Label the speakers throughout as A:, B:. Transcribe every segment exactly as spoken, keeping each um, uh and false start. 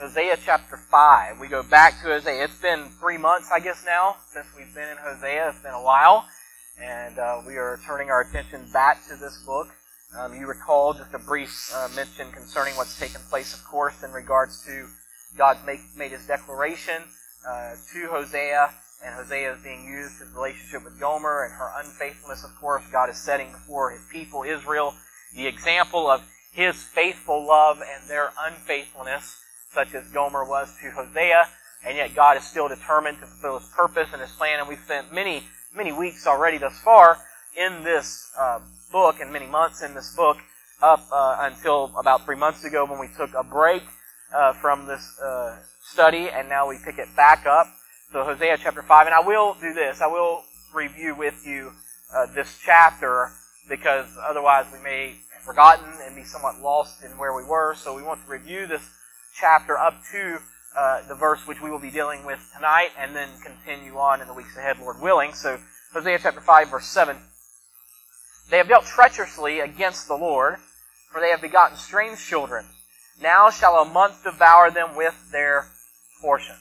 A: Hosea chapter five. We go back to Hosea. It's been three months, I guess, now, since we've been in Hosea. It's been a while. And uh, we are turning our attention back to this book. Um, you recall just a brief uh, mention concerning what's taken place, of course, in regards to God make, made His declaration uh, to Hosea, and Hosea is being used, his relationship with Gomer and her unfaithfulness, of course. God is setting before His people, Israel, the example of His faithful love and their unfaithfulness, such as Gomer was to Hosea, and yet God is still determined to fulfill His purpose and His plan, and we've spent many, many weeks already thus far in this uh, book, and many months in this book, up uh, until about three months ago when we took a break uh, from this uh, study, and now we pick it back up. So Hosea chapter five, and I will do this, I will review with you uh, this chapter, because otherwise we may have forgotten and be somewhat lost in where we were, so we want to review this chapter up to uh, the verse which we will be dealing with tonight, and then continue on in the weeks ahead, Lord willing. So Hosea chapter five, verse seven. They have dealt treacherously against the Lord, for they have begotten strange children. Now shall a month devour them with their portion.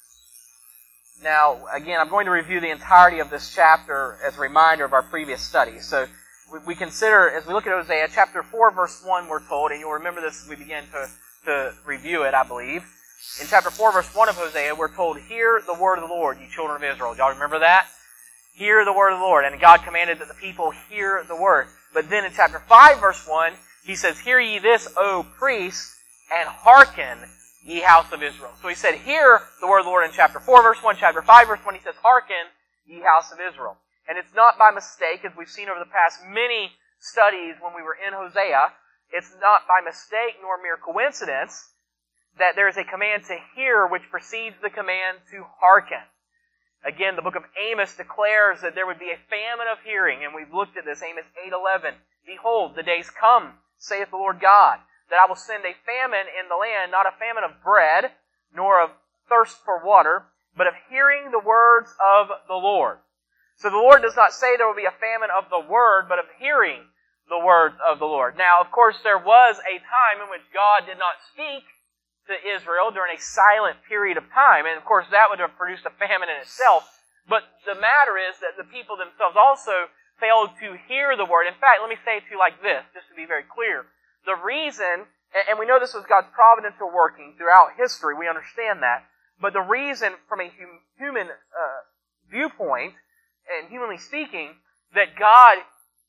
A: Now, again, I'm going to review the entirety of this chapter as a reminder of our previous study. So we consider, as we look at Hosea, chapter four, verse one, we're told, and you'll remember this as we begin to to review it, I believe. In chapter four, verse one of Hosea, we're told, "Hear the word of the Lord, you children of Israel." Y'all remember that? Hear the word of the Lord. And God commanded that the people hear the word. But then in chapter five, verse one, He says, "Hear ye this, O priests, and hearken, ye house of Israel." So He said, "Hear the word of the Lord" in chapter four, verse one. Chapter five, verse one, He says, "Hearken, ye house of Israel." And it's not by mistake, as we've seen over the past many studies when we were in Hosea, it's not by mistake nor mere coincidence that there is a command to hear which precedes the command to hearken. Again, the book of Amos declares that there would be a famine of hearing, and we've looked at this, Amos eight eleven. "Behold, the days come, saith the Lord God, that I will send a famine in the land, not a famine of bread, nor of thirst for water, but of hearing the words of the Lord." So the Lord does not say there will be a famine of the word, but of hearing the words of the Lord. Now, of course, there was a time in which God did not speak to Israel during a silent period of time, and of course that would have produced a famine in itself. But the matter is that the people themselves also failed to hear the word. In fact, let me say it to you like this, just to be very clear. The reason, and we know this was God's providential working throughout history, we understand that, but the reason from a human uh, viewpoint, and humanly speaking, that God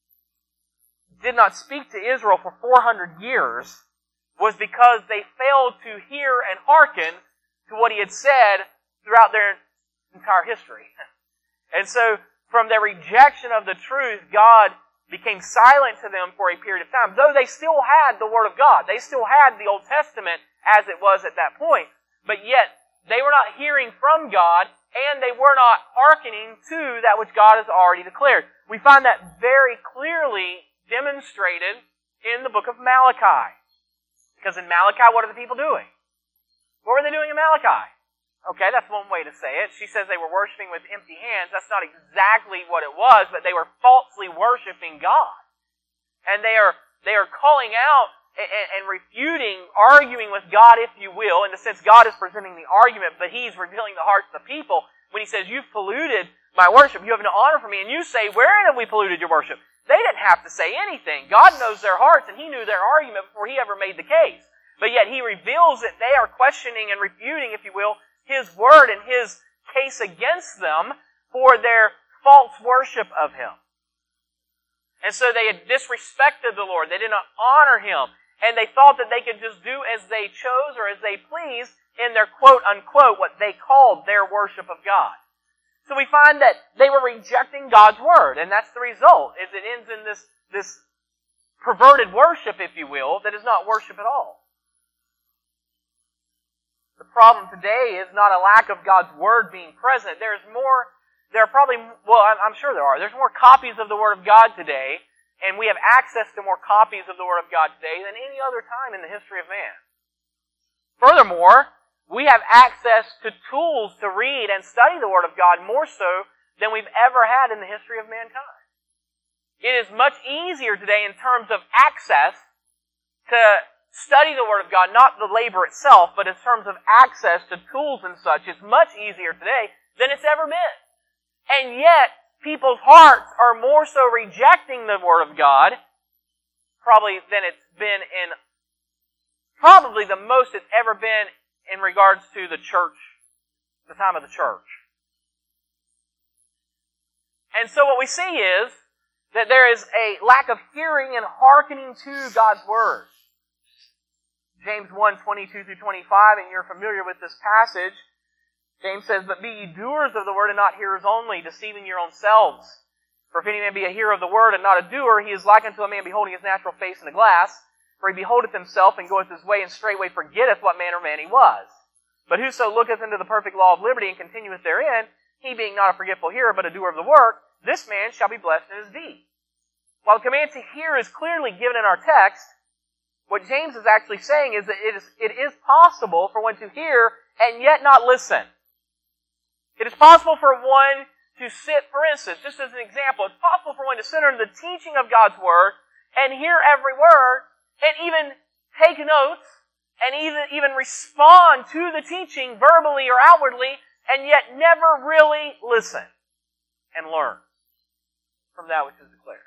A: did not speak to Israel for four hundred years was because they failed to hear and hearken to what He had said throughout their entire history. And so, from their rejection of the truth, God became silent to them for a period of time, though they still had the Word of God. They still had the Old Testament as it was at that point, but yet they were not hearing from God, and they were not hearkening to that which God has already declared. We find that very clearly demonstrated in the book of Malachi. Because in Malachi, what are the people doing? What were they doing in Malachi? Okay, that's one way to say it. She says they were worshiping with empty hands. That's not exactly what it was, but they were falsely worshiping God. And they are they are calling out and, and refuting, arguing with God, if you will, in the sense God is presenting the argument, but He's revealing the hearts of the people when He says, "You've polluted my worship. You have no honor for me." And you say, "Wherein have we polluted your worship?" They didn't have to say anything. God knows their hearts, and He knew their argument before He ever made the case. But yet He reveals that they are questioning and refuting, if you will, His word and His case against them for their false worship of Him. And so they had disrespected the Lord. They did not honor Him. And they thought that they could just do as they chose or as they pleased in their quote-unquote, what they called their worship of God. So we find that they were rejecting God's Word, and that's the result, is it ends in this, this perverted worship, if you will, that is not worship at all. The problem today is not a lack of God's Word being present. There's more, there are probably, well, I'm sure there are, there's more copies of the Word of God today, and we have access to more copies of the Word of God today than any other time in the history of man. Furthermore, we have access to tools to read and study the Word of God more so than we've ever had in the history of mankind. It is much easier today in terms of access to study the Word of God, not the labor itself, but in terms of access to tools and such, is much easier today than it's ever been. And yet, people's hearts are more so rejecting the Word of God, probably than it's been in, probably the most it's ever been in regards to the church, the time of the church. And so what we see is that there is a lack of hearing and hearkening to God's Word. James one, twenty-two through twenty-five, and you're familiar with this passage. James says, "But be ye doers of the word and not hearers only, deceiving your own selves. For if any man be a hearer of the word and not a doer, he is like unto a man beholding his natural face in a glass. For he beholdeth himself and goeth his way, and straightway forgetteth what manner of man he was. But whoso looketh into the perfect law of liberty and continueth therein, he being not a forgetful hearer, but a doer of the work, this man shall be blessed in his deed." While the command to hear is clearly given in our text, what James is actually saying is that it is, it is possible for one to hear and yet not listen. It is possible for one to sit, for instance, just as an example, it's possible for one to sit under the teaching of God's Word and hear every word and even take notes and even, even respond to the teaching verbally or outwardly and yet never really listen and learn from that which is declared.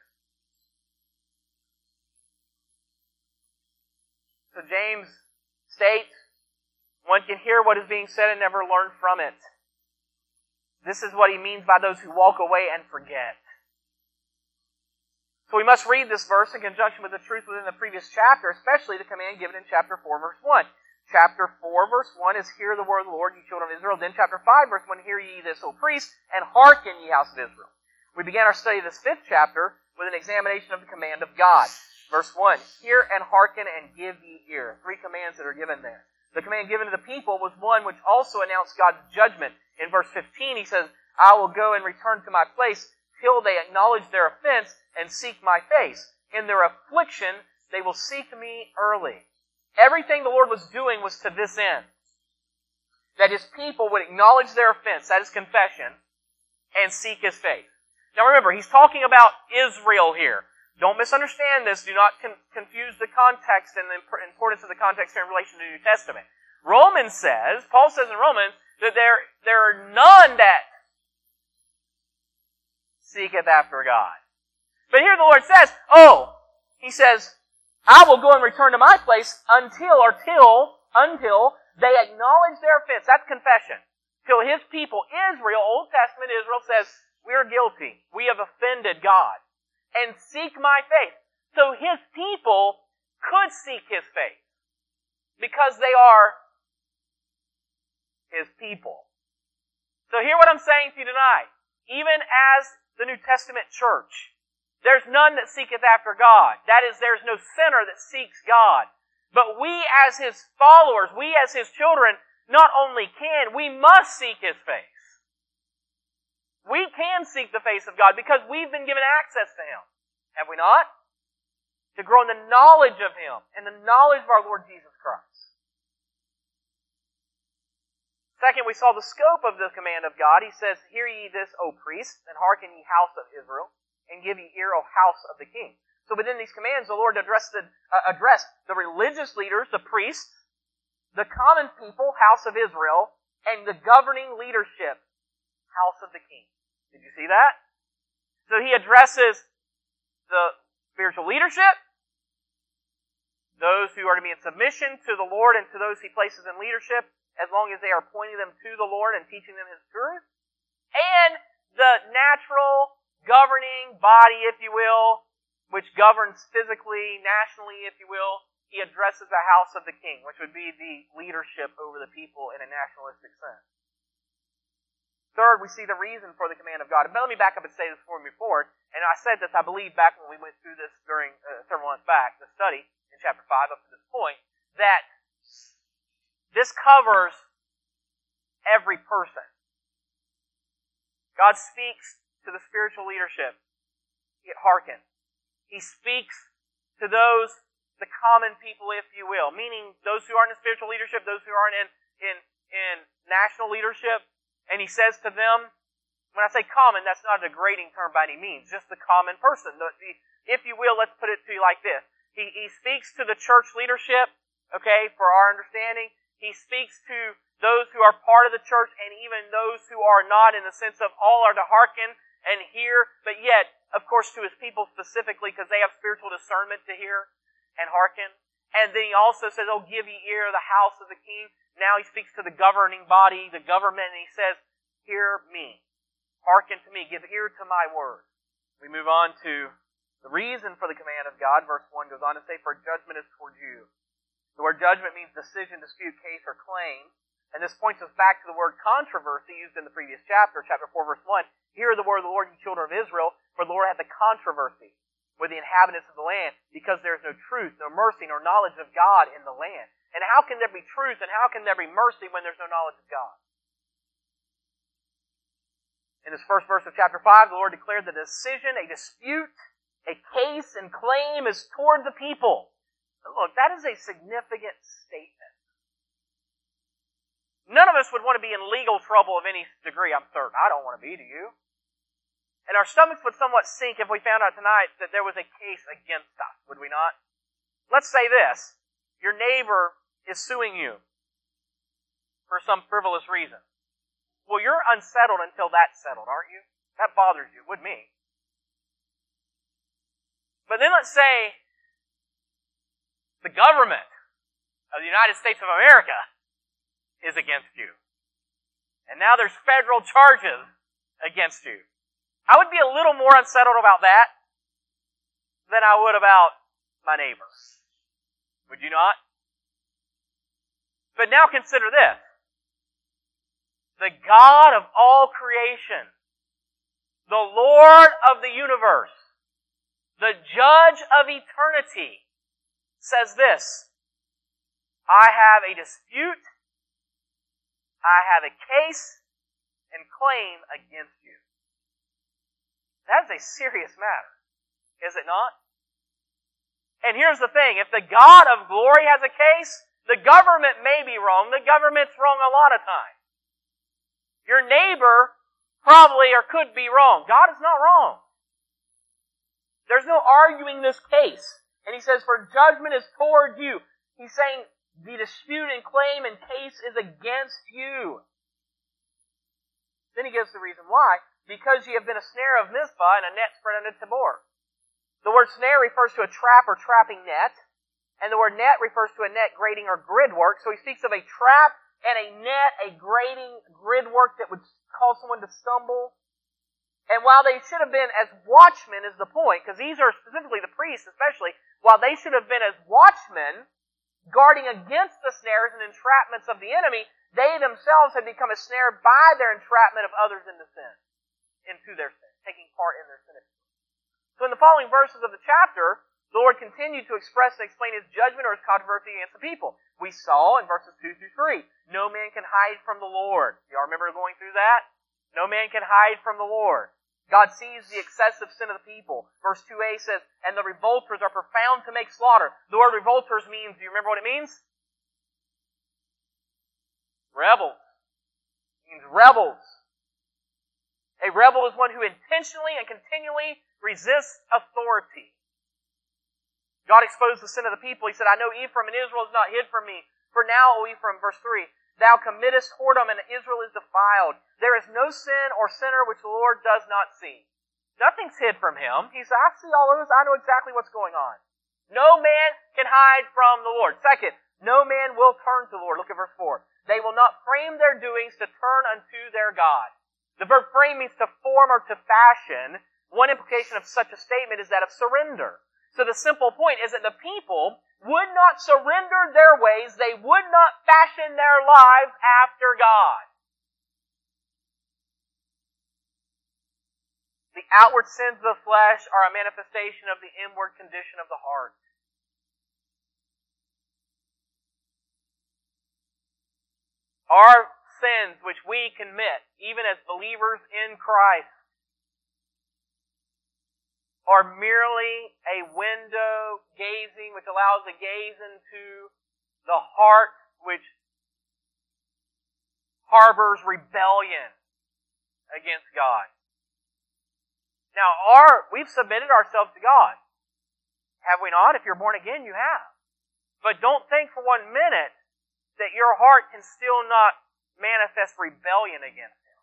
A: So James states, one can hear what is being said and never learn from it. This is what he means by those who walk away and forget. So we must read this verse in conjunction with the truth within the previous chapter, especially the command given in chapter four, verse one. Chapter four, verse one is, "Hear the word of the Lord, ye children of Israel." Then chapter five, verse one, "Hear ye this, O priests, and hearken, ye house of Israel." We began our study of this fifth chapter with an examination of the command of God. Verse one, "Hear and hearken and give ye ear." Three commands that are given there. The command given to the people was one which also announced God's judgment. In verse fifteen, he says, "I will go and return to my place till they acknowledge their offense and seek my face. In their affliction, they will seek me early." Everything the Lord was doing was to this end. That His people would acknowledge their offense, that is confession, and seek His face. Now remember, He's talking about Israel here. Don't misunderstand this. Do not con- confuse the context and the importance of the context here in relation to the New Testament. Romans says, Paul says in Romans, that there, there are none that seeketh after God. But here the Lord says, oh, He says, "I will go and return to my place until, or till, until they acknowledge their offense." That's confession. Till His people, Israel, Old Testament Israel, says, "We're guilty. We have offended God. And seek my face." So His people could seek His face because they are His people. So hear what I'm saying to you tonight. Even as the New Testament church, there's none that seeketh after God. That is, there's no sinner that seeks God. But we as His followers, we as His children, not only can, we must seek His face. We can seek the face of God because we've been given access to Him. Have we not? To grow in the knowledge of Him and the knowledge of our Lord Jesus Christ. Second, we saw the scope of the command of God. He says, "Hear ye this, O priests, and hearken ye house of Israel, and give ye ear, O house of the king." So within these commands, the Lord addressed the, uh, addressed the religious leaders, the priests, the common people, house of Israel, and the governing leadership, house of the king. Did you see that? So He addresses the spiritual leadership, those who are to be in submission to the Lord and to those He places in leadership, as long as they are pointing them to the Lord and teaching them His truth, and the natural governing body, if you will, which governs physically, nationally, if you will. He addresses the house of the king, which would be the leadership over the people in a nationalistic sense. Third, we see the reason for the command of God. But let me back up and say this before we move forward. And I said this, I believe, back when we went through this during uh, several months back, the study in chapter five up to this point, that this covers every person. God speaks to the spiritual leadership. Hearken. He speaks to those, the common people, if you will, meaning those who aren't in spiritual leadership, those who aren't in, in, in national leadership. And He says to them, when I say common, that's not a degrading term by any means, just the common person. The, the, if you will, let's put it to you like this. He, he speaks to the church leadership okay, for our understanding. He speaks to those who are part of the church and even those who are not, in the sense of all are to hearken and hear, but yet, of course, to His people specifically, because they have spiritual discernment to hear and hearken. And then He also says, oh, give ye ear, the house of the King. Now He speaks to the governing body, the government, and He says, hear me. Hearken to me. Give ear to my word. We move on to the reason for the command of God. Verse one goes on to say, for judgment is toward you. The word judgment means decision, dispute, case, or claim. And this points us back to the word controversy used in the previous chapter, chapter four, verse one. Hear the word of the Lord, ye children of Israel, for the Lord hath a controversy with the inhabitants of the land, because there is no truth, no mercy, nor knowledge of God in the land. And how can there be truth and how can there be mercy when there's no knowledge of God? In this first verse of chapter five, the Lord declared the decision, a dispute, a case, and claim is toward the people. Look, that is a significant statement. None of us would want to be in legal trouble of any degree, I'm certain. I don't want to be, do you? And our stomachs would somewhat sink if we found out tonight that there was a case against us, would we not? Let's say this. Your neighbor is suing you for some frivolous reason. Well, you're unsettled until that's settled, aren't you? That bothers you, would me. But then let's say the government of the United States of America is against you. And now there's federal charges against you. I would be a little more unsettled about that than I would about my neighbor. Would you not? But now consider this. The God of all creation, the Lord of the universe, the Judge of eternity, says this, I have a dispute, I have a case and claim against you. That is a serious matter, is it not? And here's the thing, if the God of glory has a case, the government may be wrong. The government's wrong a lot of times. Your neighbor probably or could be wrong. God is not wrong. There's no arguing this case. And He says, for judgment is toward you. He's saying the dispute and claim and case is against you. Then He gives the reason why. Because ye have been a snare of Mizpah and a net spread unto Tabor. The word snare refers to a trap or trapping net. And the word net refers to a net grating or grid work. So He speaks of a trap and a net, a grating grid work that would cause someone to stumble. And while they should have been as watchmen is the point, because these are specifically the priests especially, while they should have been as watchmen, guarding against the snares and entrapments of the enemy, they themselves had become a snare by their entrapment of others into sin, into their sin, taking part in their sin. So in the following verses of the chapter, the Lord continued to express and explain His judgment or His controversy against the people. We saw in verses two through three, no man can hide from the Lord. Y'all remember going through that? No man can hide from the Lord. God sees the excessive sin of the people. Verse two a says, and the revolters are profound to make slaughter. The word revolters means, do you remember what it means? Rebels. It means rebels. A rebel is one who intentionally and continually resists authority. God exposed the sin of the people. He said, I know Ephraim and Israel is not hid from me. For now, O Ephraim, verse three, thou committest whoredom and Israel is defiled. There is no sin or sinner which the Lord does not see. Nothing's hid from Him. He said, I see all of this. I know exactly what's going on. No man can hide from the Lord. Second, no man will turn to the Lord. Look at verse four. They will not frame their doings to turn unto their God. The verb frame means to form or to fashion. One implication of such a statement is that of surrender. So the simple point is that the people would not surrender their ways. They would not fashion their lives after God. The outward sins of the flesh are a manifestation of the inward condition of the heart. Our sins which we commit, even as believers in Christ, are merely a window gazing, which allows a gaze into the heart which harbors rebellion against God. Now, our, we've submitted ourselves to God. Have we not? If you're born again, you have. But don't think for one minute that your heart can still not manifest rebellion against Him.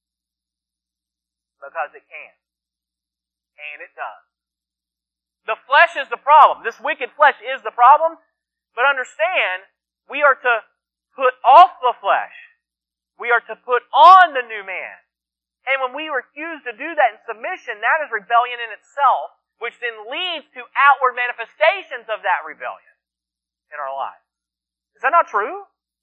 A: Because it can. And it does. The flesh is the problem. This wicked flesh is the problem. But understand, we are to put off the flesh. We are to put on the new man. And when we refuse to do that in submission, that is rebellion in itself, which then leads to outward manifestations of that rebellion in our lives. Is that not true?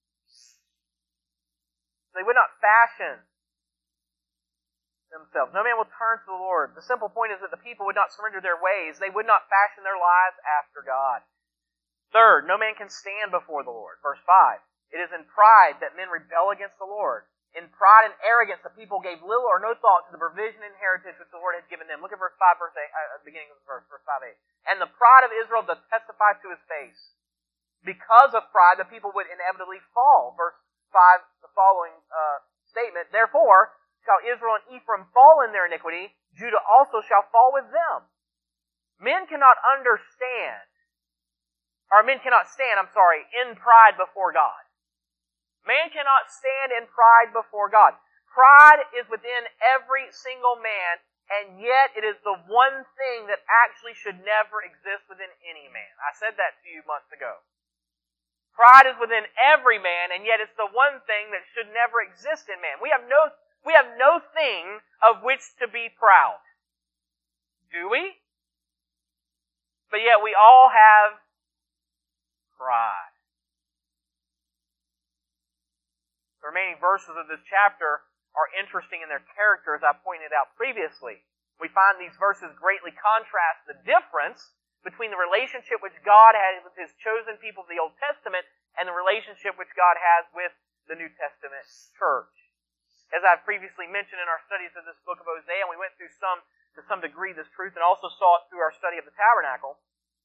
A: They would not fashion themselves. No man will turn to the Lord. The simple point is that the people would not surrender their ways. They would not fashion their lives after God. Third, no man can stand before the Lord. Verse five. It is in pride that men rebel against the Lord. In pride and arrogance, the people gave little or no thought to the provision and heritage which the Lord had given them. Look at verse five, verse eight, uh, beginning of the verse, verse five, eight. And the pride of Israel doth testify to His face. Because of pride, the people would inevitably fall. Verse five, the following uh, statement. Therefore, shall Israel and Ephraim fall in their iniquity, Judah also shall fall with them. Men cannot understand, or men cannot stand, I'm sorry, in pride before God. Man cannot stand in pride before God. Pride is within every single man, and yet it is the one thing that actually should never exist within any man. I said that to you months ago. Pride is within every man, and yet it's the one thing that should never exist in man. We have no, we have no thing of which to be proud. Do we? But yet we all have pride. The remaining verses of this chapter are interesting in their character, as I pointed out previously. We find these verses greatly contrast the difference between the relationship which God had with His chosen people of the Old Testament and the relationship which God has with the New Testament church. As I've previously mentioned in our studies of this book of Hosea, and we went through some, to some degree, this truth, and also saw it through our study of the tabernacle.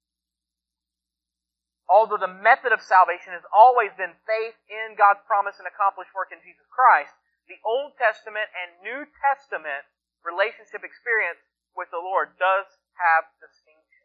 A: Although the method of salvation has always been faith in God's promise and accomplished work in Jesus Christ, the Old Testament and New Testament relationship experience with the Lord does have distinction.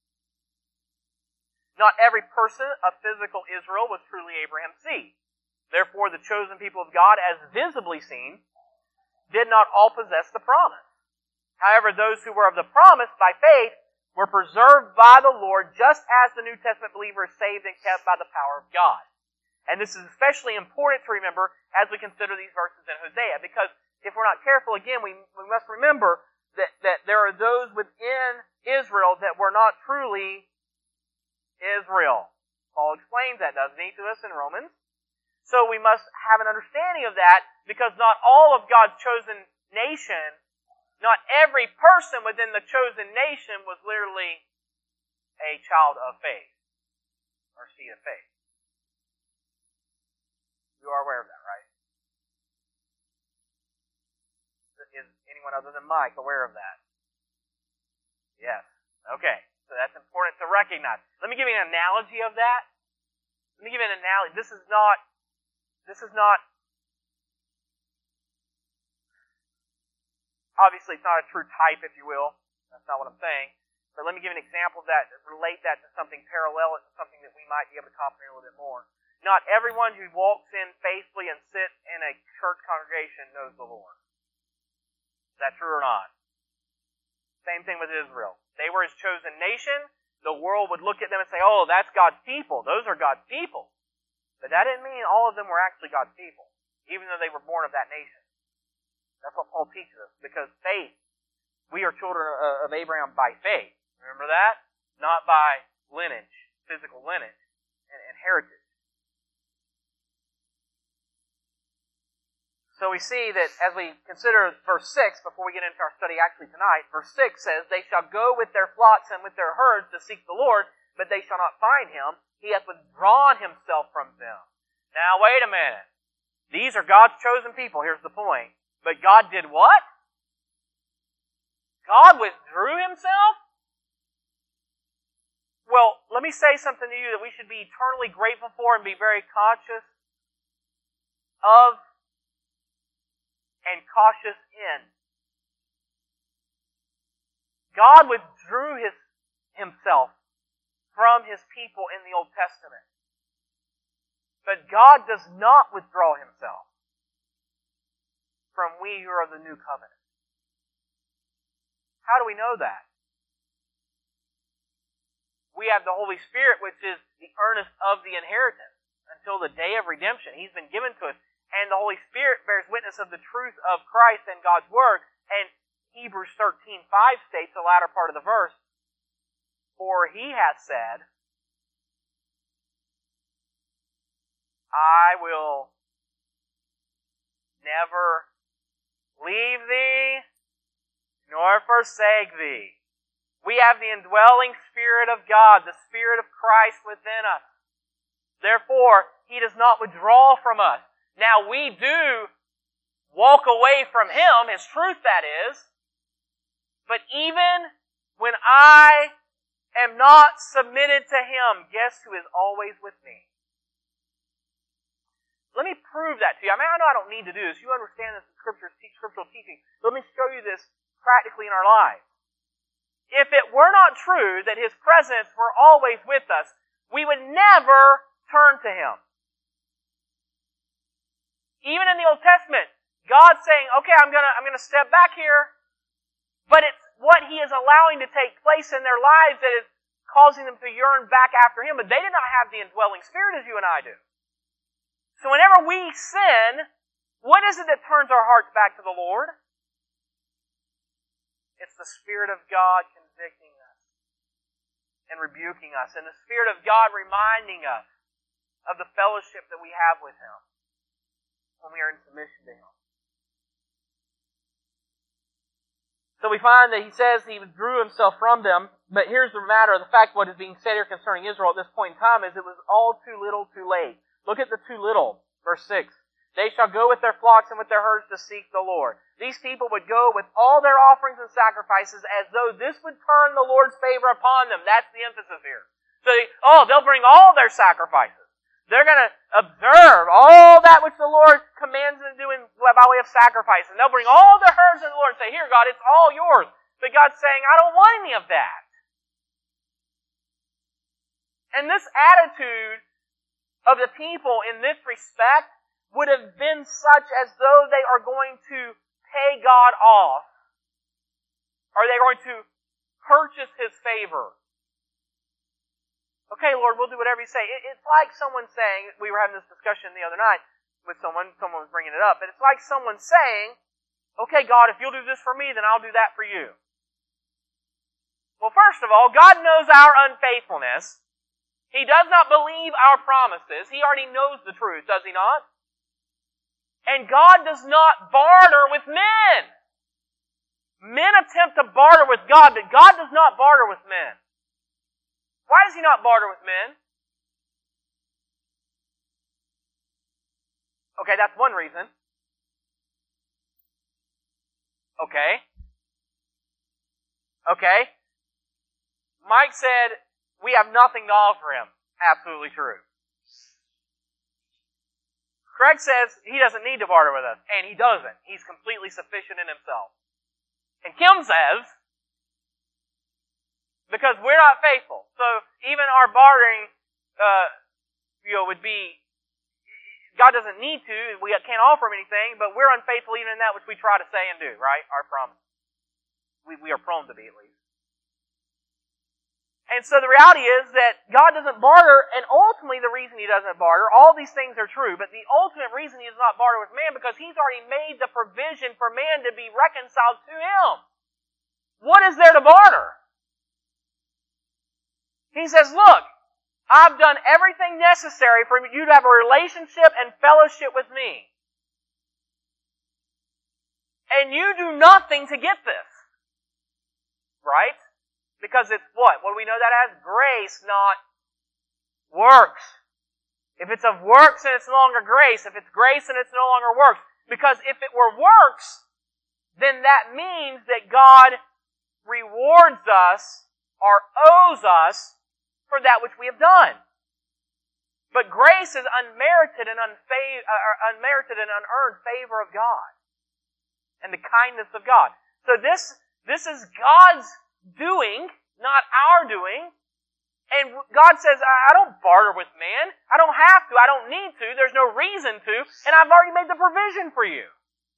A: Not every person of physical Israel was truly Abraham's seed. Therefore, the chosen people of God, as visibly seen, did not all possess the promise. However, those who were of the promise by faith were preserved by the Lord, just as the New Testament believer is saved and kept by the power of God. And this is especially important to remember as we consider these verses in Hosea, because if we're not careful, again, we, we must remember that, that there are those within Israel that were not truly Israel. Paul explains that, doesn't he, to us in Romans? So we must have an understanding of that, because not all of God's chosen nation, not every person within the chosen nation was literally a child of faith, or seed of faith. You are aware of that, right? Is anyone other than Mike aware of that? Yes. Okay. So that's important to recognize. Let me give you an analogy of that. Let me give you an analogy. This is not, this is not, obviously it's not a true type, if you will. That's not what I'm saying. But let me give an example of that, relate that to something parallel, to something that we might be able to comprehend a little bit more. Not everyone who walks in faithfully and sits in a church congregation knows the Lord. Is that true or not? Same thing with Israel. They were His chosen nation. The world would look at them and say, oh, that's God's people. Those are God's people. But that didn't mean all of them were actually God's people, even though they were born of that nation. That's what Paul teaches us, because faith, we are children of Abraham by faith. Remember that? Not by lineage, physical lineage, and, and heritage. So we see that as we consider verse six, before we get into our study actually tonight, verse six says, they shall go with their flocks and with their herds to seek the Lord, but they shall not find Him. He hath withdrawn Himself from them. Now wait a minute. These are God's chosen people. Here's the point. But God did what? God withdrew Himself? Well, let me say something to you that we should be eternally grateful for and be very conscious of and cautious in. God withdrew his, Himself from His people in the Old Testament. But God does not withdraw Himself from we who are of the New Covenant. How do we know that? We have the Holy Spirit, which is the earnest of the inheritance until the day of redemption. He's been given to us. And the Holy Spirit bears witness of the truth of Christ and God's Word. And Hebrews thirteen five states, the latter part of the verse, for He hath said, I will never leave thee, nor forsake thee. We have the indwelling Spirit of God, the Spirit of Christ within us. Therefore, He does not withdraw from us. Now, we do walk away from Him, His truth that is, but even when I am not submitted to Him, guess who is always with me? Let me prove that to you. I mean, I know I don't need to do this. You understand this in Scripture's scriptural teaching. Let me show you this practically in our lives. If it were not true that His presence were always with us, we would never turn to Him. Even in the Old Testament, God's saying, okay, I'm gonna, I'm gonna step back here, but it's what He is allowing to take place in their lives that is causing them to yearn back after Him. But they did not have the indwelling Spirit as you and I do. So whenever we sin, what is it that turns our hearts back to the Lord? It's the Spirit of God convicting us and rebuking us, and the Spirit of God reminding us of the fellowship that we have with Him when we are in submission to Him. So we find that He says He withdrew Himself from them, but here's the matter of the fact what is being said here concerning Israel at this point in time is it was all too little too late. Look at the too little, verse six. They shall go with their flocks and with their herds to seek the Lord. These people would go with all their offerings and sacrifices as though this would turn the Lord's favor upon them. That's the emphasis here. So, they, oh, they'll bring all their sacrifices. They're going to observe all that which the Lord commands them to do in, by way of sacrifice. And they'll bring all their herds to the Lord and say, here, God, it's all yours. But God's saying, I don't want any of that. And this attitude of the people in this respect would have been such as though they are going to pay God off. Are they going to purchase His favor? Okay, Lord, we'll do whatever You say. It's like someone saying, we were having this discussion the other night with someone, someone was bringing it up, but it's like someone saying, okay, God, if You'll do this for me, then I'll do that for You. Well, first of all, God knows our unfaithfulness. He does not believe our promises. He already knows the truth, does He not? And God does not barter with men. Men attempt to barter with God, but God does not barter with men. Why does He not barter with men? Okay, that's one reason. Okay. Okay. Mike said, we have nothing to offer Him. Absolutely true. Craig says he doesn't need to barter with us, and he doesn't. He's completely sufficient in Himself. And Kim says, because we're not faithful, so even our bartering, uh, you know, would be, God doesn't need to, we can't offer Him anything, but we're unfaithful even in that which we try to say and do, right? Our promise. We, we are prone to be, at least. And so the reality is that God doesn't barter, and ultimately the reason He doesn't barter, all these things are true, but the ultimate reason He does not barter with man, because He's already made the provision for man to be reconciled to Him. What is there to barter? He says, look, I've done everything necessary for you to have a relationship and fellowship with me. And you do nothing to get this. Right? Because it's what? What do we know that as? Grace, not works. If it's of works, then it's no longer grace. If it's grace, then it's no longer works. Because if it were works, then that means that God rewards us or owes us for that which we have done. But grace is unmerited and unfa- uh, unmerited and unearned favor of God and the kindness of God. So this this is God's doing, not our doing, And God says, I don't barter with man. I don't have to. I don't need to. There's no reason to. And I've already made the provision for you.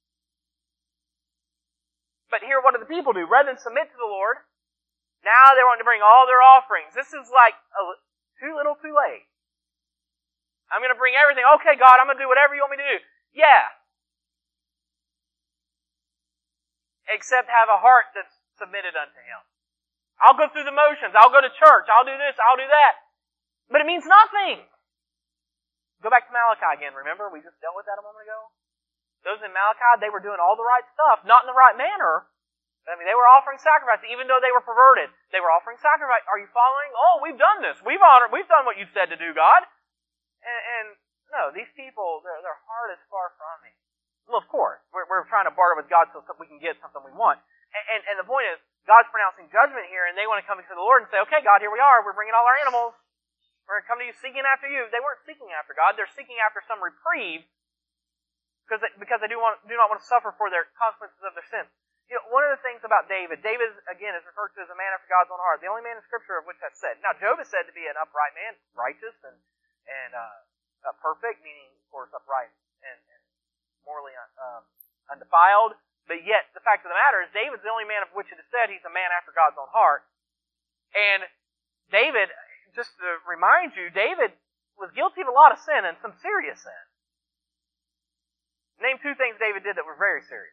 A: But here, what do the people do? Rather than submit to the Lord, now they want to bring all their offerings. This is like a, too little, too late. I'm going to bring everything. Okay, God, I'm going to do whatever you want me to do. Yeah. Except have a heart that's submitted unto Him. I'll go through the motions. I'll go to church. I'll do this. I'll do that. But it means nothing. Go back to Malachi again. Remember, we just dealt with that a moment ago? Those in Malachi, they were doing all the right stuff, not in the right manner. I mean, they were offering sacrifice, even though they were perverted. They were offering sacrifice. Are you following? Oh, we've done this. We've honored. We've done what you said to do, God. And, and no, these people, their, their heart is far from me. Well, of course, we're, we're trying to barter with God so we can get something we want. And, and, and the point is, God's pronouncing judgment here, and they want to come to the Lord and say, okay, God, here we are. We're bringing all our animals. We're going to come to you seeking after you. They weren't seeking after God. They're seeking after some reprieve because they, because they do, want, do not want to suffer for their consequences of their sins. You know, one of the things about David, David, again, is referred to as a man after God's own heart. The only man in Scripture of which that's said. Now, Job is said to be an upright man, righteous and, and uh, uh, perfect, meaning, of course, upright and, and morally um, undefiled. But yet, the fact of the matter is, David's the only man of which it is said he's a man after God's own heart. And David, just to remind you, David was guilty of a lot of sin and some serious sin. Name two things David did that were very serious.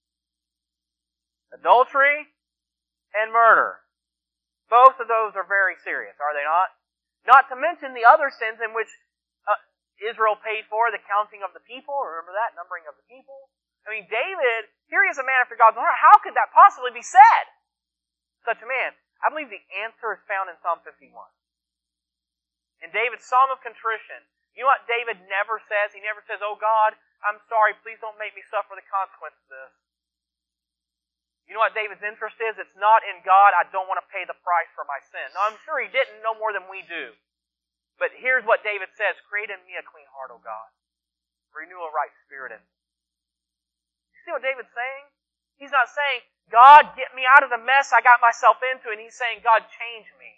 A: Adultery and murder. Both of those are very serious, are they not? Not to mention the other sins in which uh, Israel paid for, the counting of the people. Remember that? Numbering of the people. I mean, David, here he is a man after God's own heart. How could that possibly be said? Such a man. I believe the answer is found in Psalm fifty-one. In David's Psalm of Contrition, you know what David never says? He never says, oh God, I'm sorry, please don't make me suffer the consequence of this. You know what David's interest is? It's not in God, I don't want to pay the price for my sin. Now, I'm sure he didn't no more than we do. But here's what David says, create in me a clean heart, O God. Renew a right spirit in me. You see what David's saying? He's not saying, God, get me out of the mess I got myself into, and he's saying, God, change me.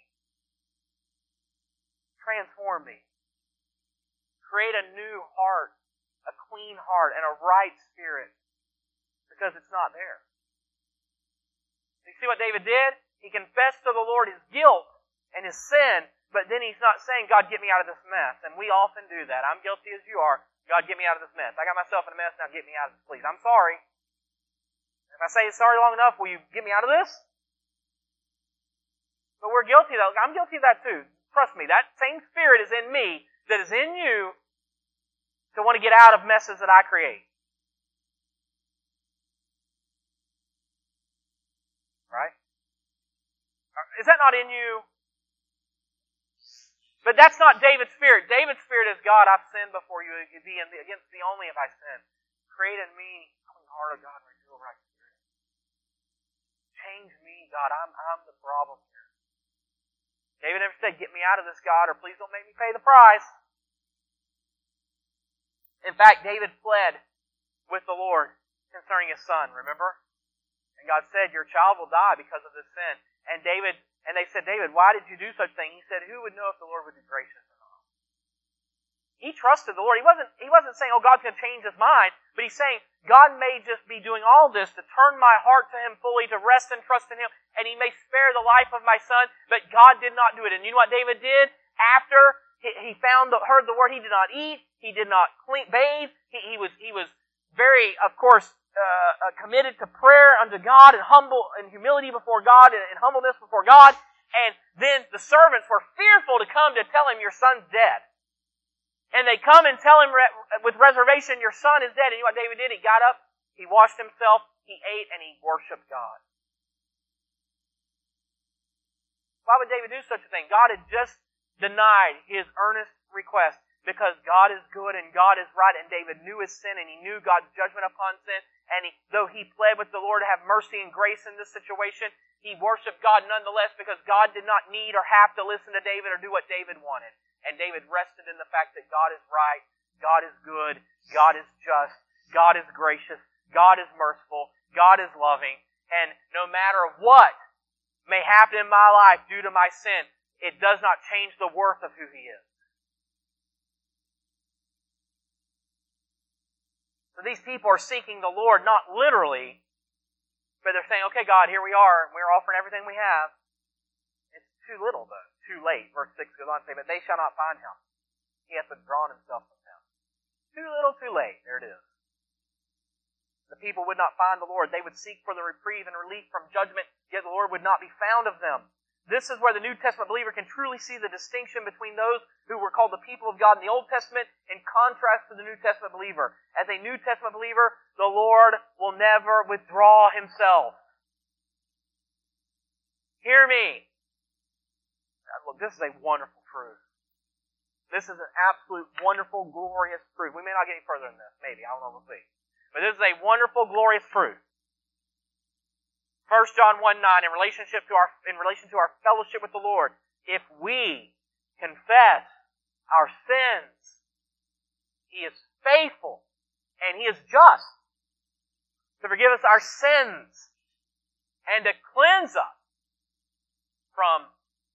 A: Transform me. Create a new heart, a clean heart, and a right spirit. Because it's not there. You see what David did? He confessed to the Lord his guilt and his sin, but then he's not saying, God, get me out of this mess. And we often do that. I'm guilty as you are. God, get me out of this mess. I got myself in a mess, now get me out of this, please. I'm sorry. If I say sorry long enough, will you get me out of this? But we're guilty of that. I'm guilty of that too. Trust me, that same spirit is in me that is in you to want to get out of messes that I create. Right? Is that not in you? But that's not David's spirit. David's spirit is, God, I've sinned before you. Against thee only have I sinned. Create in me a clean heart, God, renew a right spirit. Change me, God. I'm, I'm the problem here. David never said, get me out of this, God, or please don't make me pay the price. In fact, David fled with the Lord concerning his son, remember? And God said, your child will die because of this sin. And David, and they said, David, why did you do such a thing? He said, who would know if the Lord would be gracious or not? He trusted the Lord. He wasn't, he wasn't saying, oh, God's going to change his mind. But he's saying, God may just be doing all this to turn my heart to Him fully, to rest and trust in Him, and He may spare the life of my son, but God did not do it. And you know what David did? After he found, the, heard the word, he did not eat, he did not clean, bathe, he, he was, he was very, of course, Uh, committed to prayer unto God and humble and humility before God and, and humbleness before God. And then the servants were fearful to come to tell him, your son's dead. And they come and tell him re- with reservation, your son is dead. And you know what David did? He got up, he washed himself, he ate, and he worshiped God. Why would David do such a thing? God had just denied his earnest request because God is good and God is right, and David knew his sin and he knew God's judgment upon sin. And he, though he pled with the Lord to have mercy and grace in this situation, he worshiped God nonetheless because God did not need or have to listen to David or do what David wanted. And David rested in the fact that God is right, God is good, God is just, God is gracious, God is merciful, God is loving. And no matter what may happen in my life due to my sin, it does not change the worth of who He is. So these people are seeking the Lord, not literally, but they're saying, okay, God, here we are, and we're offering everything we have. It's too little, though. Too late. Verse six goes on to say, but they shall not find Him. He hath withdrawn Himself from them. Too little, too late. There it is. The people would not find the Lord. They would seek for the reprieve and relief from judgment, yet the Lord would not be found of them. This is where the New Testament believer can truly see the distinction between those who were called the people of God in the Old Testament in contrast to the New Testament believer. As a New Testament believer, the Lord will never withdraw Himself. Hear me. Look, this is a wonderful truth. This is an absolute, wonderful, glorious truth. We may not get any further than this. Maybe. I don't know. We'll see. But this is a wonderful, glorious truth. First John one nine, in relationship to our in relation to our fellowship with the Lord, if we confess our sins, He is faithful and He is just to forgive us our sins and to cleanse us from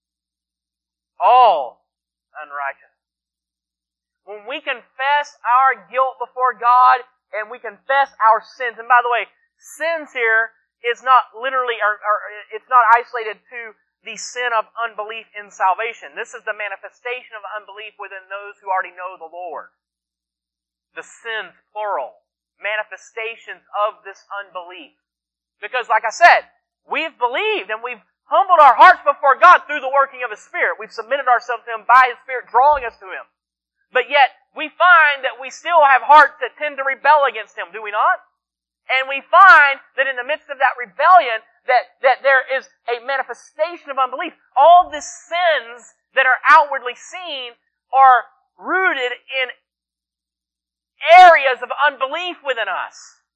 A: all unrighteousness. When we confess our guilt before God and we confess our sins, and by the way, sins here is not literally, or, or it's not isolated to the sin of unbelief in salvation. This is the manifestation of unbelief within those who already know the Lord. The sins, plural. Manifestations of this unbelief. Because, like I said, we've believed and we've humbled our hearts before God through the working of His Spirit. We've submitted ourselves to Him by His Spirit, drawing us to Him. But yet, we find that we still have hearts that tend to rebel against Him, do we not? And we find that in the midst of that rebellion, that, that there is a manifestation of unbelief. All the sins that are outwardly seen are rooted in areas of unbelief within us.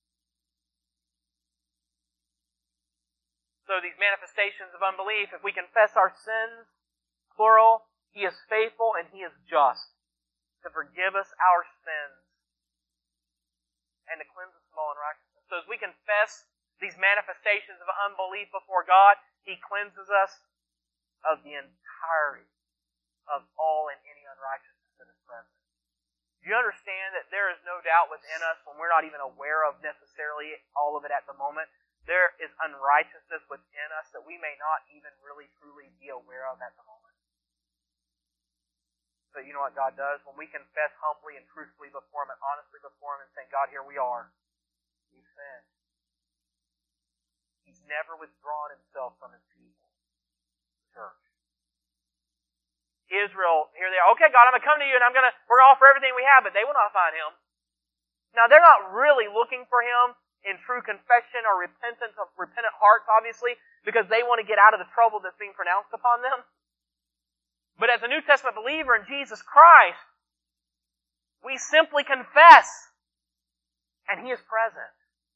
A: So these manifestations of unbelief, if we confess our sins, plural, He is faithful and He is just to forgive us our sins and to cleanse us from all unrighteousness. So as we confess these manifestations of unbelief before God, He cleanses us of the entirety of all and any unrighteousness that is present. Do you understand that there is no doubt within us, when we're not even aware of necessarily all of it at the moment, there is unrighteousness within us that we may not even really truly be aware of at the moment? So you know what God does? When we confess humbly and truthfully before Him and honestly before Him and saying, God, here we are. We've sinned. He's never withdrawn Himself from His people. Church. Israel, here they are. Okay, God, I'm going to come to you and I'm going to, we're going to offer everything we have, but they will not find Him. Now, they're not really looking for Him in true confession or repentance of repentant hearts, obviously, because they want to get out of the trouble that's being pronounced upon them. But as a New Testament believer in Jesus Christ, we simply confess, and He is present.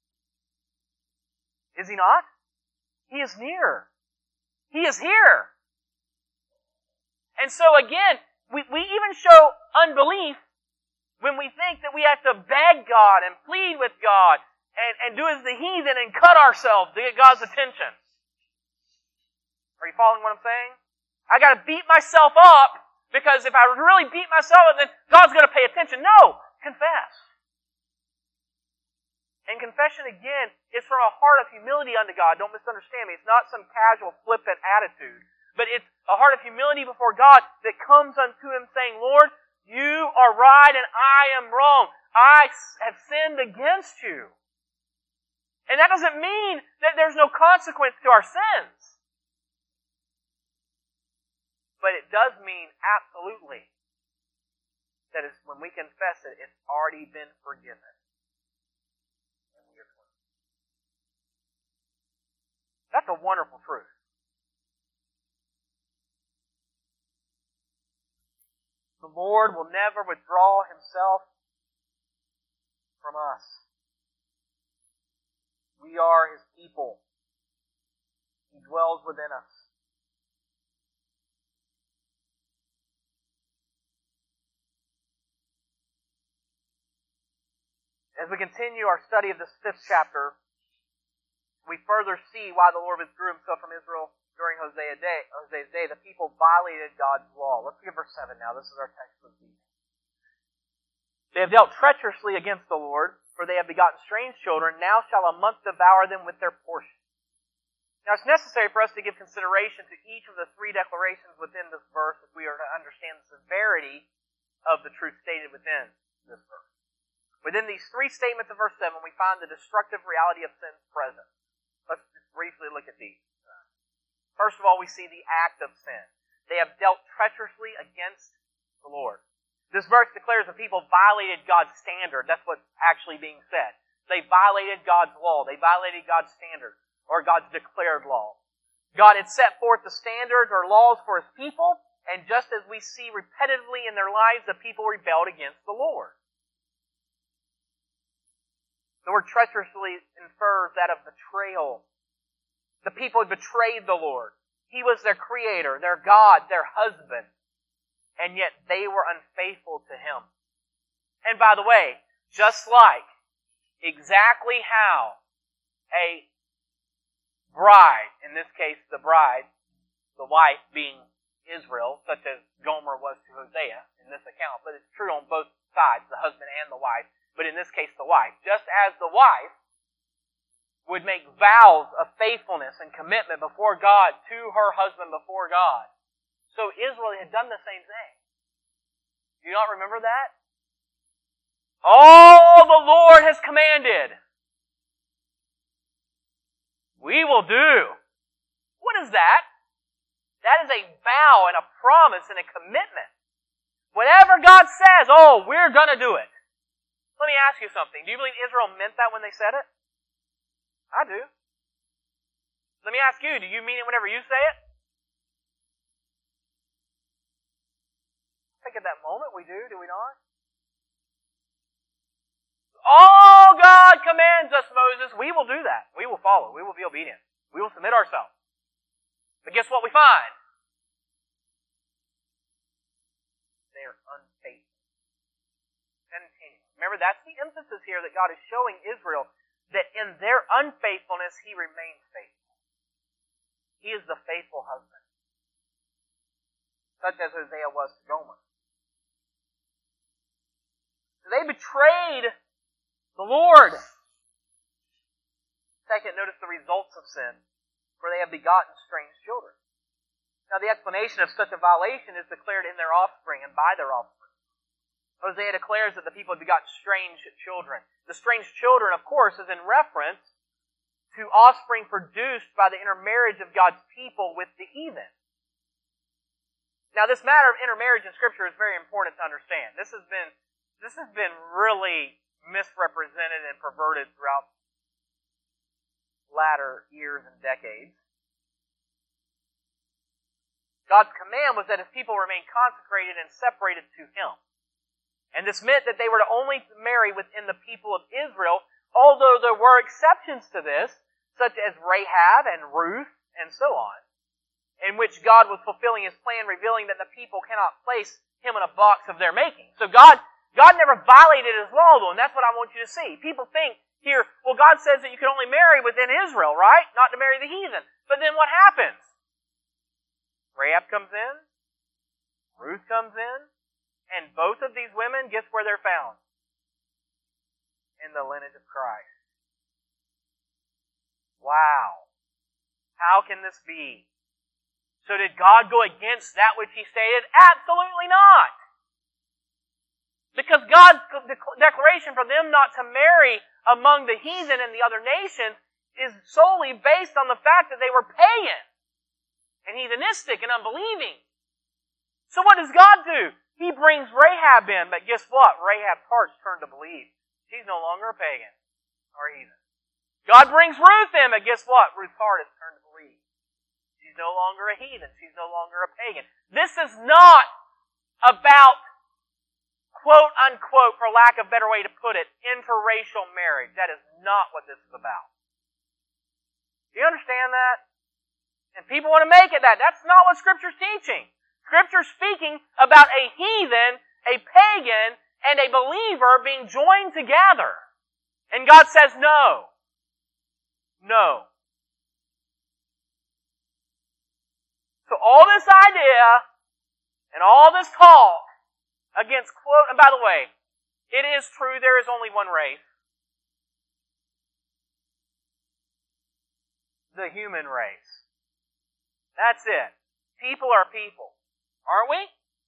A: Is He not? He is near. He is here. And so again, we, we even show unbelief when we think that we have to beg God and plead with God and, and do as the heathen and cut ourselves to get God's attention. Are you following what I'm saying? I gotta beat myself up because if I really beat myself up, then God's gonna pay attention. No! Confess. And confession, again, is from a heart of humility unto God. Don't misunderstand me. It's not some casual, flippant attitude. But it's a heart of humility before God that comes unto Him saying, Lord, You are right and I am wrong. I have sinned against You. And that doesn't mean that there's no consequence to our sins. But it does mean absolutely that is when we confess it, it's already been forgiven. That's a wonderful truth. The Lord will never withdraw Himself from us. We are His people. He dwells within us. As we continue our study of this fifth chapter, we further see why the Lord withdrew Himself from Israel during Hosea day, Hosea's day, the people violated God's law. Let's look at verse seven now. This is our text for this evening. They have dealt treacherously against the Lord, for they have begotten strange children. Now shall a month devour them with their portion. Now it's necessary for us to give consideration to each of the three declarations within this verse if we are to understand the severity of the truth stated within this verse. Within these three statements of verse seven, we find the destructive reality of sin's presence. Let's just briefly look at these. First of all, we see the act of sin. They have dealt treacherously against the Lord. This verse declares the people violated God's standard. That's what's actually being said. They violated God's law. They violated God's standard, or God's declared law. God had set forth the standards or laws for His people, and just as we see repetitively in their lives, the people rebelled against the Lord. The word treacherously infers that of betrayal. The people had betrayed the Lord. He was their creator, their God, their husband. And yet they were unfaithful to Him. And by the way, just like exactly how a bride, in this case the bride, the wife being Israel, such as Gomer was to Hosea in this account, but it's true on both sides, the husband and the wife, but in this case the wife. Just as the wife would make vows of faithfulness and commitment before God to her husband before God, so Israel had done the same thing. Do you not remember that? All the Lord has commanded, we will do. What is that? That is a vow and a promise and a commitment. Whatever God says, oh, we're going to do it. Let me ask you something. Do you believe Israel meant that when they said it? I do. Let me ask you, do you mean it whenever you say it? I think at that moment we do, do we not? All God commands us, Moses, we will do that. We will follow. We will be obedient. We will submit ourselves. But guess what we find? They are unfaithful. Continue. Remember, that's the emphasis here that God is showing Israel, that in their unfaithfulness, He remains faithful. He is the faithful husband, such as Hosea was to Gomer. So they betrayed the Lord. Second, notice the results of sin, for they have begotten strange children. Now the explanation of such a violation is declared in their offspring and by their offspring. Hosea declares that the people had begotten strange children. The strange children, of course, is in reference to offspring produced by the intermarriage of God's people with the heathen. Now this matter of intermarriage in Scripture is very important to understand. This has been, this has been really misrepresented and perverted throughout latter years and decades. God's command was that His people remain consecrated and separated to Him. And this meant that they were to only marry within the people of Israel, although there were exceptions to this, such as Rahab and Ruth and so on, in which God was fulfilling His plan, revealing that the people cannot place Him in a box of their making. So God, God never violated His law, though, and that's what I want you to see. People think here, well, God says that you can only marry within Israel, right? Not to marry the heathen. But then what happens? Rahab comes in, Ruth comes in, and both of these women, guess where they're found? In the lineage of Christ. Wow. How can this be? So did God go against that which He stated? Absolutely not. Because God's declaration for them not to marry among the heathen and the other nations is solely based on the fact that they were pagan and heathenistic and unbelieving. So what does God do? He brings Rahab in, but guess what? Rahab's heart's turned to believe. She's no longer a pagan or a heathen. God brings Ruth in, but guess what? Ruth's heart has turned to believe. She's no longer a heathen. She's no longer a pagan. This is not about, quote unquote, for lack of a better way to put it, interracial marriage. That is not what this is about. Do you understand that? And people want to make it that. That's not what Scripture's teaching. Scripture's speaking about a heathen, a pagan, and a believer being joined together. And God says no. No. So all this idea and all this talk against quote, and by the way, it is true there is only one race. The human race. That's it. People are people. Aren't we?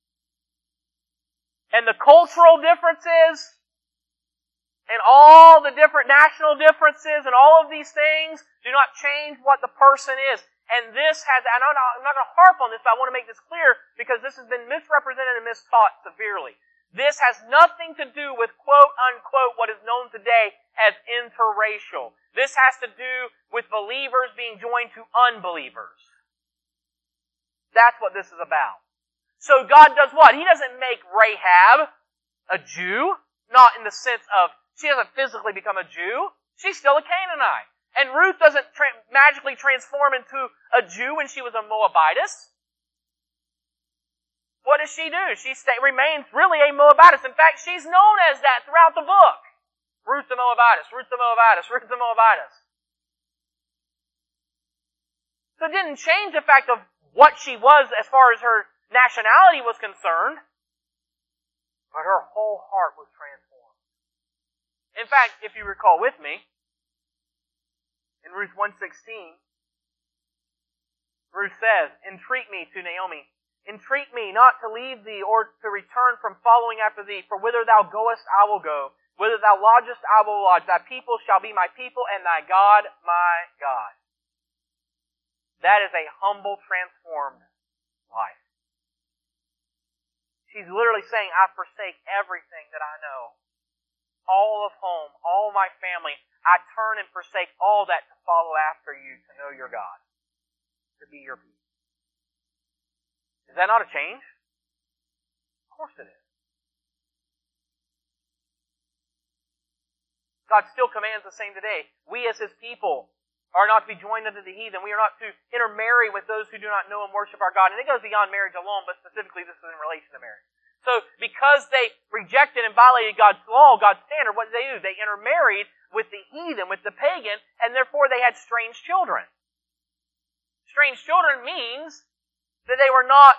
A: And the cultural differences, and all the different national differences, and all of these things do not change what the person is. And this has, and I'm not, I'm not going to harp on this, but I want to make this clear because this has been misrepresented and mistaught severely. This has nothing to do with quote unquote what is known today as interracial. This has to do with believers being joined to unbelievers. That's what this is about. So God does what? He doesn't make Rahab a Jew, not in the sense of she doesn't physically become a Jew. She's still a Canaanite. And Ruth doesn't tra- magically transform into a Jew when she was a Moabitess. What does she do? She stay, remains really a Moabitess. In fact, she's known as that throughout the book. Ruth the Moabitess, Ruth the Moabitess, Ruth the Moabitess. So it didn't change the fact of what she was as far as her nationality was concerned, but her whole heart was transformed. In fact, if you recall with me, in Ruth one sixteen, Ruth says, "Entreat me," to Naomi, "entreat me not to leave thee or to return from following after thee, for whither thou goest I will go, whither thou lodgest I will lodge. Thy people shall be my people, and thy God my God." That is a humble, transformed life. She's literally saying, I forsake everything that I know. All of home, all my family. I turn and forsake all that to follow after you, to know your God, to be your people. Is that not a change? Of course it is. God still commands the same today. We as His people are not to be joined unto the heathen. We are not to intermarry with those who do not know and worship our God. And it goes beyond marriage alone, but specifically this is in relation to marriage. So because they rejected and violated God's law, God's standard, what did they do? They intermarried with the heathen, with the pagan, and therefore they had strange children. Strange children means that they were not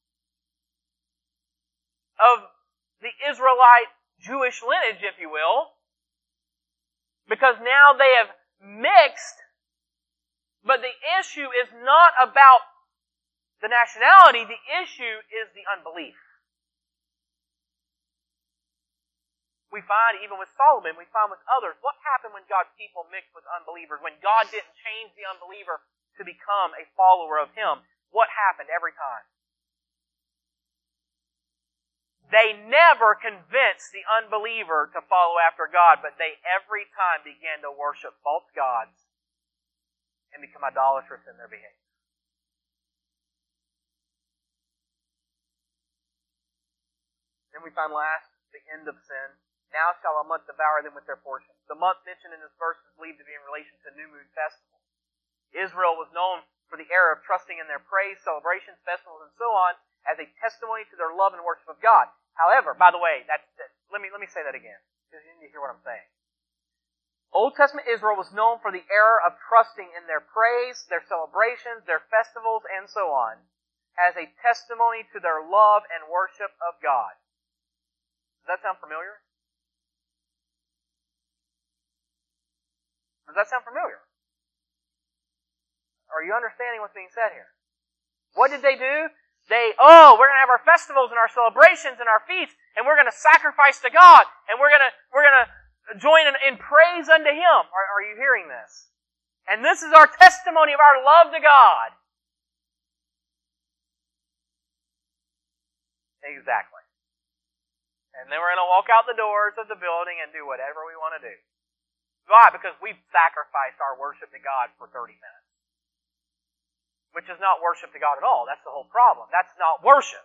A: of the Israelite Jewish lineage, if you will, because now they have mixed, but the issue is not about the nationality, the issue is the unbelief. We find, even with Solomon, we find with others, what happened when God's people mixed with unbelievers? When God didn't change the unbeliever to become a follower of Him, what happened every time? They never convinced the unbeliever to follow after God, but they every time began to worship false gods and become idolatrous in their behavior. Then we find last, the end of sin. Now shall a month devour them with their portions. The month mentioned in this verse is believed to be in relation to New Moon Festival. Israel was known for the era of trusting in their praise, celebrations, festivals, and so on as a testimony to their love and worship of God. However, by the way, that's, that, let me let me say that again, because you need to hear what I'm saying. Old Testament Israel was known for the era of trusting in their praise, their celebrations, their festivals, and so on, as a testimony to their love and worship of God. Does that sound familiar? Does that sound familiar? Are you understanding what's being said here? What did they do? They, oh, we're going to have our festivals and our celebrations and our feasts, and we're going to sacrifice to God, and we're going to we're going to join in, in praise unto Him. Are, are you hearing this? And this is our testimony of our love to God. Exactly. And then we're going to walk out the doors of the building and do whatever we want to do. Why? Because we've sacrificed our worship to God for thirty minutes. Which is not worship to God at all. That's the whole problem. That's not worship.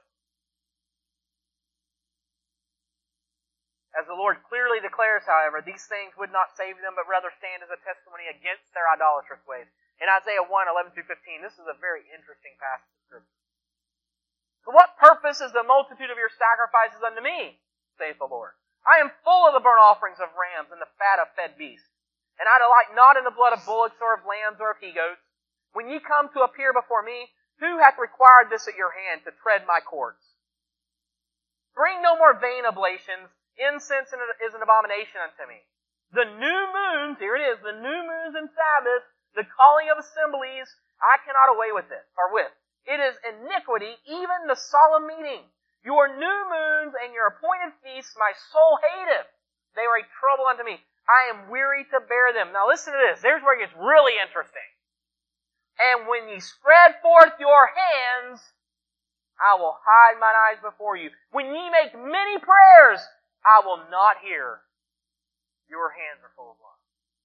A: As the Lord clearly declares, however, these things would not save them, but rather stand as a testimony against their idolatrous ways. In Isaiah one, eleven through fifteen, this is a very interesting passage of Scripture. For what purpose is the multitude of your sacrifices unto me, saith the Lord? I am full of the burnt offerings of rams and the fat of fed beasts. And I delight not in the blood of bullocks or of lambs or of he-goats. When ye come to appear before me, Who hath required this at your hand to tread my courts? Bring no more vain oblations. Incense is an abomination unto me. The new moons, here it is, the new moons and Sabbaths, the calling of assemblies, I cannot away with it, or with. It is iniquity, even the solemn meeting. Your new moons and your appointed feasts my soul hateth. They are a trouble unto me. I am weary to bear them. Now listen to this. There's where it gets really interesting. And when ye spread forth your hands, I will hide mine eyes before you. When ye make many prayers, I will not hear. Your hands are full of blood.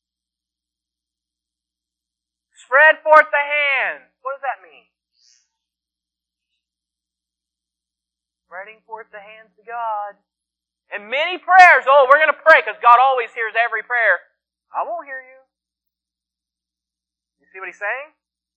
A: Spread forth the hands. What does that mean? Spreading forth the hands to God. And many prayers. Oh, we're going to pray because God always hears every prayer. I won't hear you. You see what he's saying?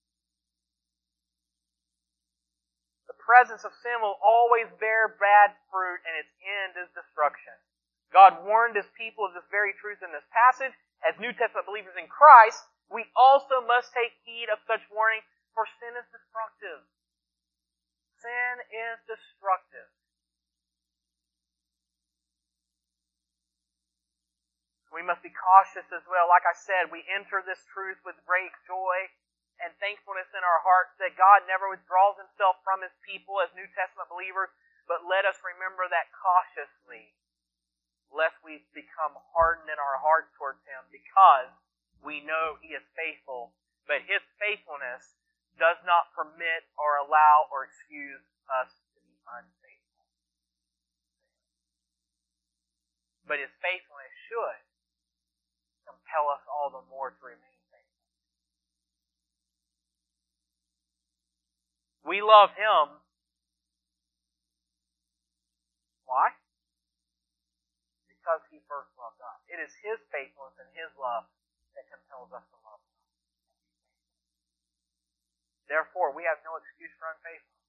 A: The presence of sin will always bear bad fruit, and its end is destruction. God warned His people of this very truth in this passage. As New Testament believers in Christ, we also must take heed of such warning, for sin is destructive. Sin is destructive. We must be cautious as well. Like I said, we enter this truth with great joy and thankfulness in our hearts that God never withdraws Himself from His people as New Testament believers, but let us remember that cautiously, lest we become hardened in our hearts towards Him, because we know He is faithful, but His faithfulness does not permit or allow or excuse us to be unfaithful. But His faithfulness should compel us all the more to remain faithful. We love Him. Why? Because He first loved us. It is His faithfulness and His love that compels us to love Him. Therefore, we have no excuse for unfaithfulness.